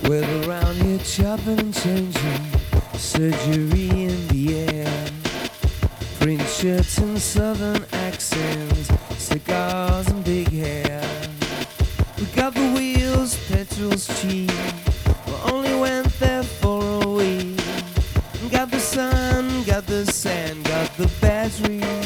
We're around here chopping and changing, surgery in the air, print shirts and southern accents, cigars and big hair. We got the wheels, petrol's cheap, we only went there for a week. Got the sun, got the sand, got the battery.